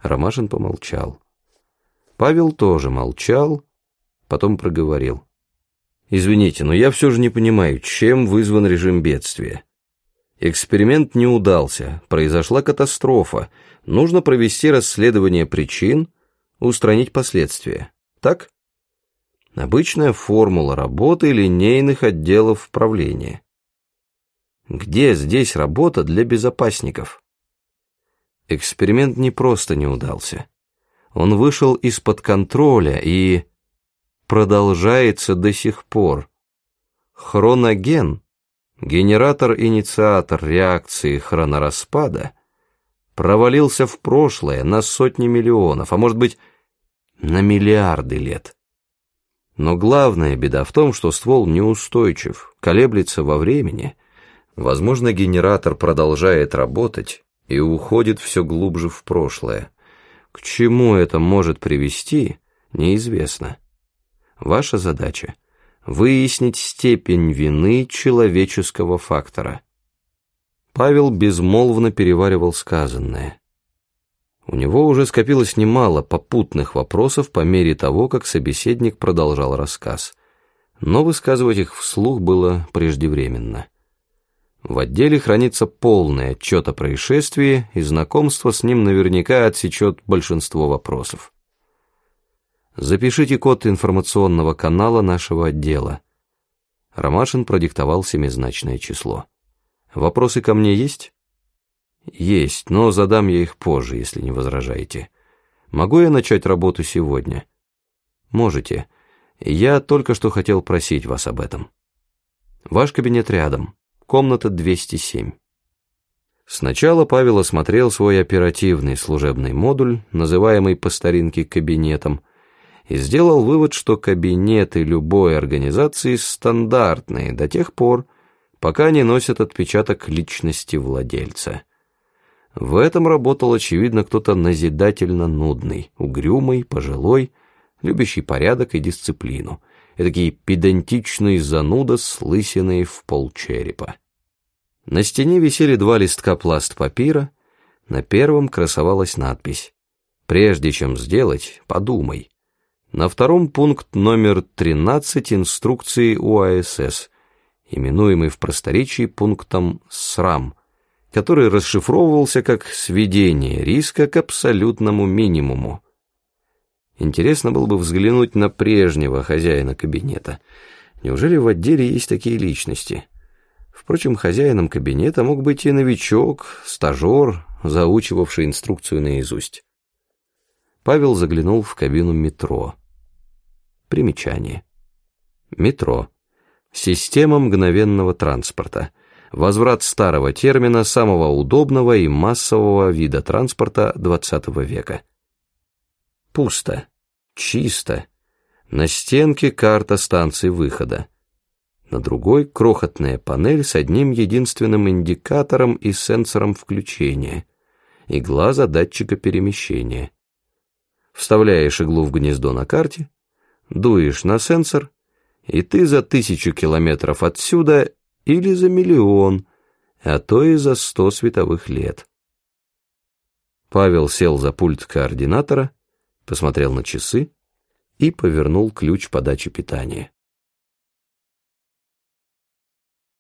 Ромашин помолчал. Павел тоже молчал, потом проговорил. «Извините, но я все же не понимаю, чем вызван режим бедствия. Эксперимент не удался, произошла катастрофа. Нужно провести расследование причин, устранить последствия. Так? Обычная формула работы линейных отделов правления. Где здесь работа для безопасников?» Эксперимент не просто не удался. Он вышел из-под контроля и продолжается до сих пор. Хроноген, генератор-инициатор реакции хронораспада, провалился в прошлое на сотни миллионов, а может быть, на миллиарды лет. Но главная беда в том, что ствол неустойчив, колеблется во времени. Возможно, генератор продолжает работать и уходит все глубже в прошлое. К чему это может привести, неизвестно. Ваша задача — выяснить степень вины человеческого фактора. Павел безмолвно переваривал сказанное. У него уже скопилось немало попутных вопросов по мере того, как собеседник продолжал рассказ, но высказывать их вслух было преждевременно. В отделе хранится полный отчет о происшествии, и знакомство с ним наверняка отсечет большинство вопросов. Запишите код информационного канала нашего отдела. Ромашин продиктовал семизначное число. Вопросы ко мне есть? Есть, но задам я их позже, если не возражаете. Могу я начать работу сегодня? Можете. Я только что хотел просить вас об этом. Ваш кабинет рядом. Комната 207. Сначала Павел осмотрел свой оперативный служебный модуль, называемый по старинке кабинетом, и сделал вывод, что кабинеты любой организации стандартные до тех пор, пока не носят отпечаток личности владельца. В этом работал, очевидно, кто-то назидательно нудный, угрюмый, пожилой, любящий порядок и дисциплину, эдакий педантичный зануда с лысиной в полчерепа. На стене висели 2 листка пласт-папира, на первом красовалась надпись «Прежде чем сделать, подумай». На втором пункт номер 13 инструкции УАСС, именуемый в просторечии пунктом СРАМ, который расшифровывался как «сведение риска к абсолютному минимуму». Интересно было бы взглянуть на прежнего хозяина кабинета. Неужели в отделе есть такие личности? Впрочем, хозяином кабинета мог быть и новичок, стажер, заучивавший инструкцию наизусть. Павел заглянул в кабину метро. Примечание. Метро. Система мгновенного транспорта. Возврат старого термина самого удобного и массового вида транспорта XX века. Пусто. Чисто. На стенке карта станции выхода. На другой крохотная панель с одним единственным индикатором и сенсором включения. Игла датчика перемещения. Вставляешь иглу в гнездо на карте, дуешь на сенсор, и ты за 1000 километров отсюда или за 1 000 000, а то и за 100 световых лет. Павел сел за пульт координатора, посмотрел на часы и повернул ключ подачи питания.